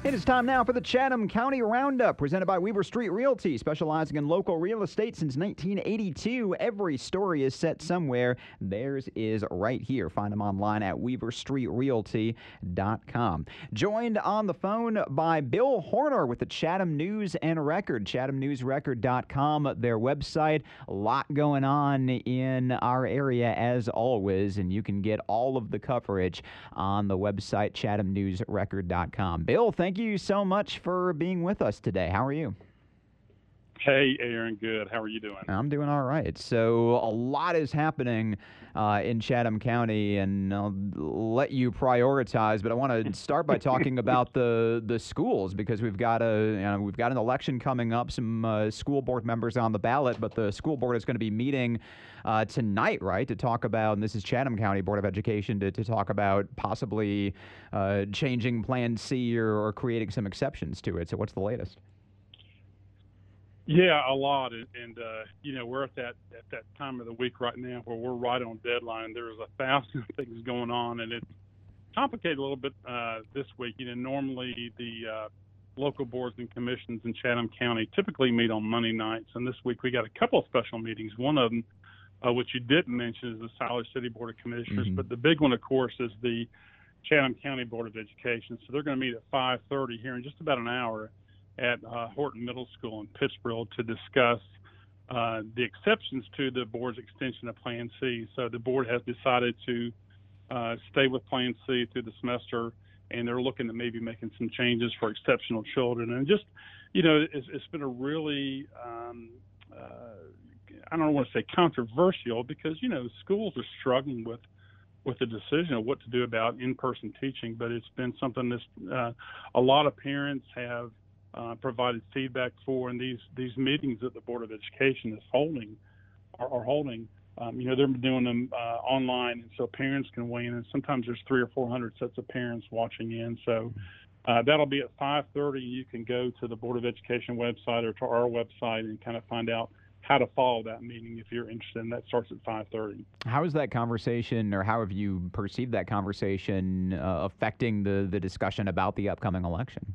It is time now for the Chatham County Roundup, presented by Weaver Street Realty, specializing in local real estate since 1982. Every story is set somewhere. Theirs is right here. Find them online at weaverstreetrealty.com. Joined on the phone by Bill Horner with the Chatham News and Record, chathamnewsrecord.com, their website. A lot going on in our area as always, and you can get all of the coverage on the website, chathamnewsrecord.com. Bill, thank you so much for being with us today. How are you? Hey, Aaron. Good. How are you doing? I'm doing all right. So a lot is happening in Chatham County, and I'll let you prioritize. But I want to start by talking about the schools, because we've got an election coming up. Some school board members on the ballot, but the school board is going to be meeting tonight, right, to talk about. And this is Chatham County Board of Education to talk about possibly changing Plan C or creating some exceptions to it. So what's the latest? Yeah, a lot, and we're at that time of the week right now where we're right on deadline. There's 1,000 things going on, and it's complicated a little bit this week. Normally the local boards and commissions in Chatham County typically meet on Monday nights, and this week we got a couple of special meetings. One of them, which you didn't mention, is the Siler City Board of Commissioners, but the big one, of course, is the Chatham County Board of Education. So they're going to meet at 5:30 here in just about an hour at Horton Middle School in Pittsburgh to discuss the exceptions to the board's extension of Plan C. So the board has decided to stay with Plan C through the semester, and they're looking at maybe making some changes for exceptional children. And just, it's been a really, I don't want to say controversial, because, schools are struggling with the decision of what to do about in-person teaching, but it's been something that a lot of parents have provided feedback for, and these meetings that the Board of Education is holding. They're doing them online, and so parents can weigh in. And sometimes there's 300 or 400 sets of parents watching in. So that'll be at 5:30. You can go to the Board of Education website or to our website and kind of find out how to follow that meeting if you're interested. And that starts at 5:30. How is that conversation, or how have you perceived that conversation affecting the discussion about the upcoming election?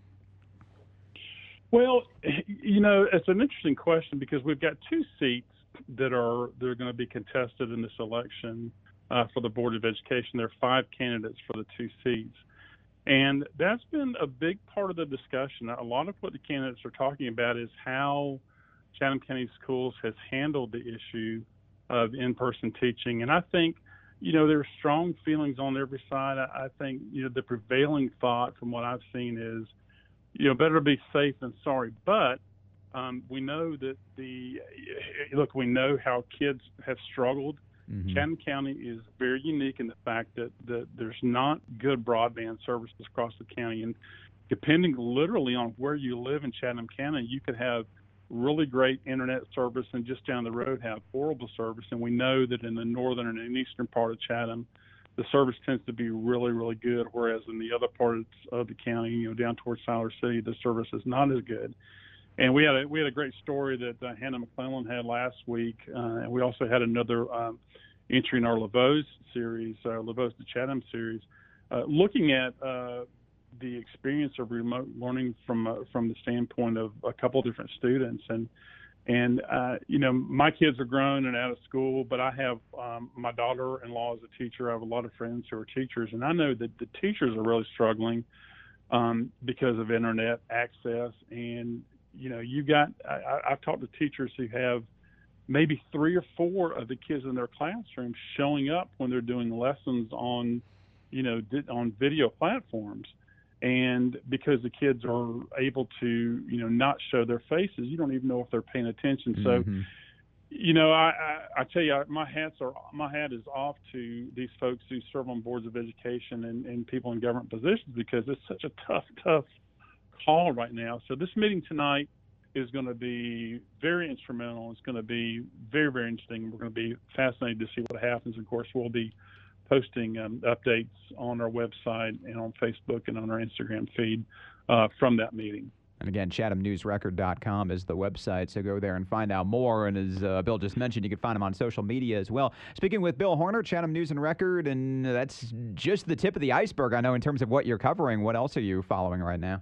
Well, it's an interesting question, because we've got two seats that are going to be contested in this election for the Board of Education. There are 5 candidates for the 2 seats. And that's been a big part of the discussion. A lot of what the candidates are talking about is how Chatham County Schools has handled the issue of in-person teaching. And I think, there's strong feelings on every side. I think, the prevailing thought from what I've seen is, better be safe than sorry. But we know that we know how kids have struggled. Chatham County is very unique in the fact that there's not good broadband services across the county. And depending literally on where you live in Chatham County, you could have really great internet service and just down the road have horrible service. And we know that in the northern and eastern part of Chatham, the service tends to be really, really good, whereas in the other parts of the county, down towards Siler City, the service is not as good. And we had a great story that Hannah McClellan had last week, and we also had another entry in our LaVos series, LaVos to Chatham series, looking at the experience of remote learning from the standpoint of a couple of different students. And my kids are grown and out of school, but I have my daughter-in-law is a teacher. I have a lot of friends who are teachers, and I know that the teachers are really struggling because of internet access. And, I've talked to teachers who have maybe 3 or 4 of the kids in their classroom showing up when they're doing lessons on video platforms. And because the kids are able to, not show their faces, you don't even know if they're paying attention. So, I tell you, my hat is off to these folks who serve on boards of education and people in government positions, because it's such a tough call right now. So this meeting tonight is going to be very instrumental. It's going to be very, very interesting. We're going to be fascinated to see what happens. Of course, we'll be posting updates on our website and on Facebook and on our Instagram feed from that meeting. And again, chathamnewsrecord.com is the website, so go there and find out more. And as Bill just mentioned, you can find him on social media as well. Speaking with Bill Horner, Chatham News and Record, and that's just the tip of the iceberg, I know, in terms of what you're covering. What else are you following right now?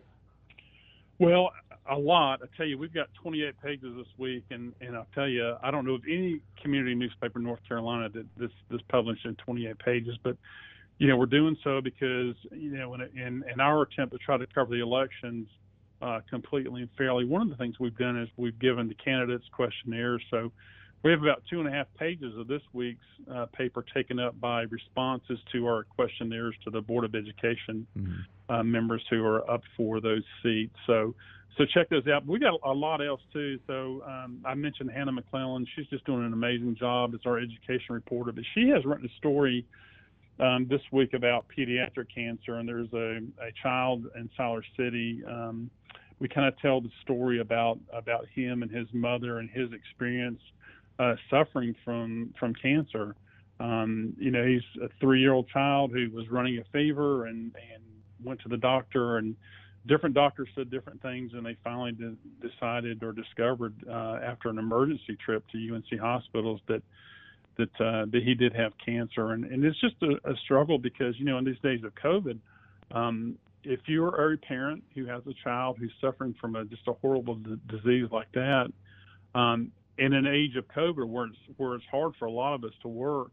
Well, a lot. I tell you, we've got 28 pages this week, and I'll tell you, I don't know of any community newspaper in North Carolina that this published in 28 pages, but we're doing so because in our attempt to try to cover the elections completely and fairly, one of the things we've done is we've given the candidates questionnaires. So we have about 2.5 pages of this week's paper taken up by responses to our questionnaires to the Board of Education members who are up for those seats. So check those out. We got a lot else too. So I mentioned Hannah McClellan. She's just doing an amazing job as our education reporter. But she has written a story this week about pediatric cancer, and there's a child in Siler City. We kind of tell the story about him and his mother and his experience suffering from cancer. He's a 3-year-old child who was running a fever and went to the doctor, and different doctors said different things, and they finally decided or discovered after an emergency trip to UNC hospitals that he did have cancer. And it's just a struggle because, in these days of COVID, if you're a parent who has a child who's suffering from just a horrible disease like that, in an age of COVID where it's hard for a lot of us to work,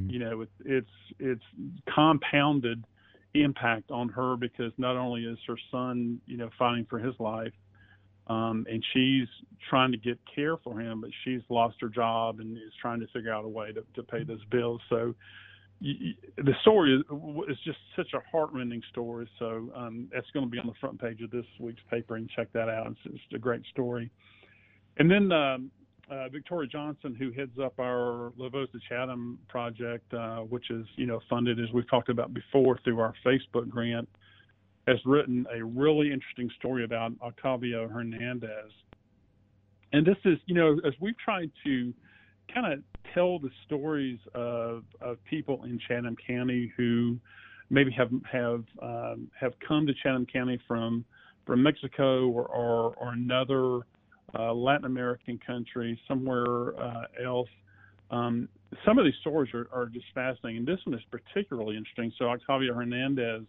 it's compounded impact on her because not only is her son, fighting for his life, and she's trying to get care for him, but she's lost her job and is trying to figure out a way to pay those bills. So the story is just such a heartrending story. So that's going to be on the front page of this week's paper, and check that out. It's a great story. And then Victoria Johnson, who heads up our Lavosa Chatham project, which is funded, as we've talked about before, through our Facebook grant, has written a really interesting story about Octavio Hernandez. And this is, as we've tried to kind of tell the stories of people in Chatham County who maybe have come to Chatham County from Mexico or another Latin American country, somewhere else. Some of these stories are just fascinating, and this one is particularly interesting. So Octavio Hernandez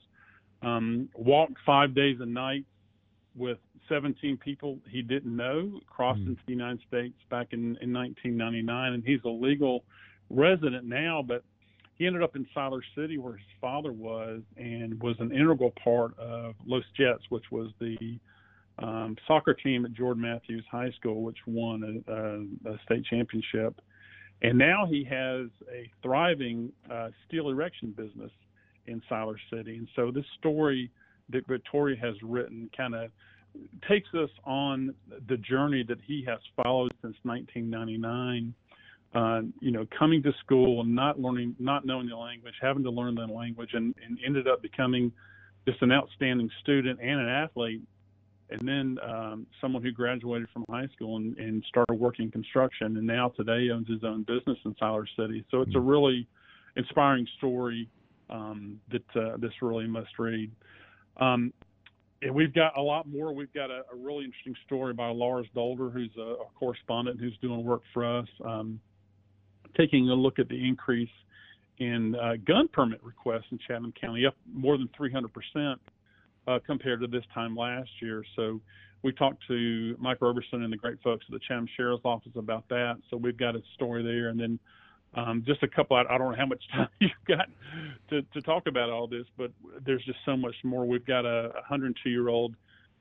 walked 5 days and nights with 17 people he didn't know, crossed into the United States back in 1999, and he's a legal resident now, but he ended up in Siler City where his father was, and was an integral part of Los Jets, which was the soccer team at Jordan Matthews High School, which won a state championship. And now he has a thriving steel erection business in Siler City. And so this story that Victoria has written kind of takes us on the journey that he has followed since 1999. Coming to school and not knowing the language, having to learn the language, and ended up becoming just an outstanding student and an athlete. And then someone who graduated from high school and started working construction, and now today owns his own business in Siler City. So it's a really inspiring story that's really must read. And we've got a lot more. We've got a really interesting story by Lars Dolder, who's a correspondent who's doing work for us, taking a look at the increase in gun permit requests in Chatham County, up more than 300%. Compared to this time last year. So we talked to Mike Roberson and the great folks at the Chatham Sheriff's Office about that. So we've got a story there. And then just a couple, I don't know how much time you've got to talk about all this, but there's just so much more. We've got a 102-year-old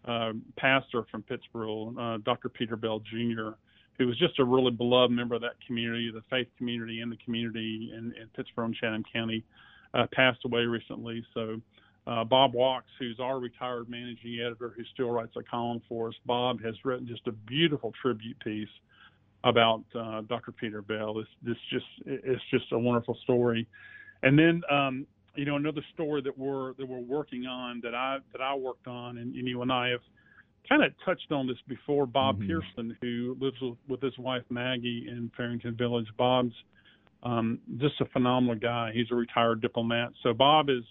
pastor from Pittsburgh, Dr. Peter Bell Jr., who was just a really beloved member of that community, the faith community and the community in Pittsburgh and Chatham County, passed away recently. So Bob Wachs, who's our retired managing editor, who still writes a column for us, Bob has written just a beautiful tribute piece about Dr. Peter Bell. It's just a wonderful story. And then another story that we're working on that I worked on, and you and I have kind of touched on this before. Bob Pearson, who lives with his wife Maggie in Farrington Village. Bob's just a phenomenal guy. He's a retired diplomat. So Bob is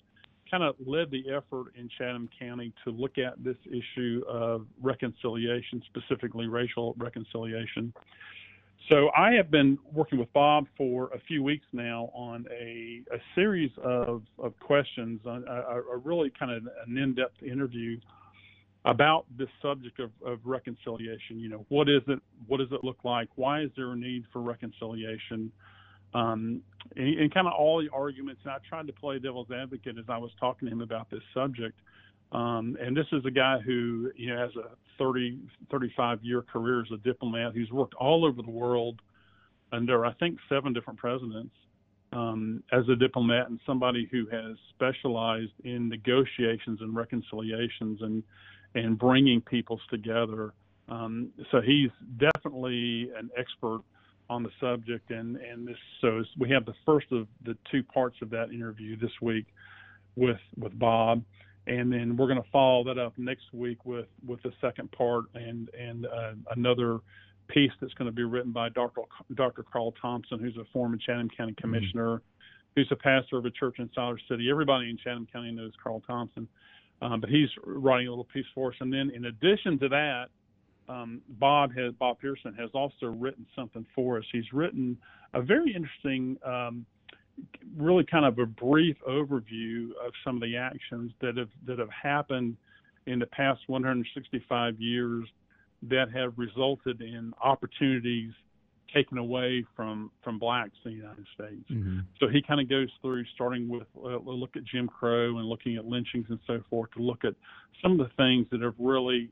kind of led the effort in Chatham County to look at this issue of reconciliation, specifically racial reconciliation. So I have been working with Bob for a few weeks now on a series of questions, a really kind of an in-depth interview about this subject of reconciliation. What is it? What does it look like? Why is there a need for reconciliation? And kind of all the arguments. And I tried to play devil's advocate as I was talking to him about this subject. And this is a guy who has a 35-year career as a diplomat. He's worked all over the world under, I think, 7 different presidents as a diplomat, and somebody who has specialized in negotiations and reconciliations and bringing peoples together. So he's definitely an expert on the subject, and we have the first of the 2 parts of that interview this week with Bob. And then we're going to follow that up next week with the second part and another piece that's going to be written by Dr. Carl Thompson, who's a former Chatham County Commissioner, who's a pastor of a church in Siler City. Everybody in Chatham County knows Carl Thompson, but he's writing a little piece for us. And then in addition to that, Bob Pearson has also written something for us. He's written a very interesting really kind of a brief overview of some of the actions that have happened in the past 165 years that have resulted in opportunities taken away from blacks in the United States. Mm-hmm. So he kind of goes through, starting with a look at Jim Crow and looking at lynchings and so forth, to look at some of the things that have really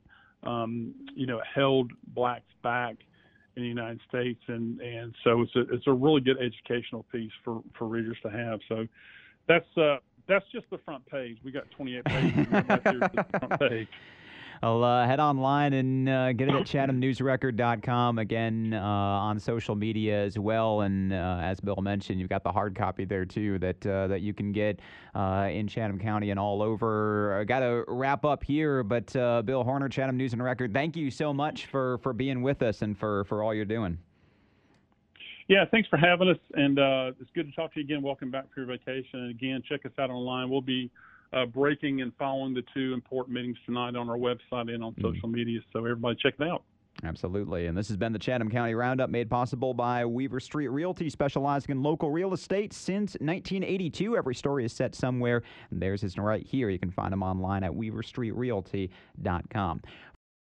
held blacks back in the United States, and so it's a really good educational piece for readers to have. So that's just the front page. We got 28 pages right there to the front page. I'll head online and get it at chathamnewsrecord.com, again on social media as well. And as Bill mentioned, you've got the hard copy there too that you can get in Chatham County and all over. I got to wrap up here, but Bill Horner, Chatham News and Record, thank you so much for being with us and for all you're doing. Yeah, thanks for having us, and it's good to talk to you again. Welcome back for your vacation. And again, check us out online. We'll be breaking and following the 2 important meetings tonight on our website and on social media, so everybody check it out. Absolutely. And this has been the Chatham County Roundup, made possible by Weaver Street Realty, specializing in local real estate since 1982. Every story is set somewhere, and theirs is right here. You can find them online at weaverstreetrealty.com.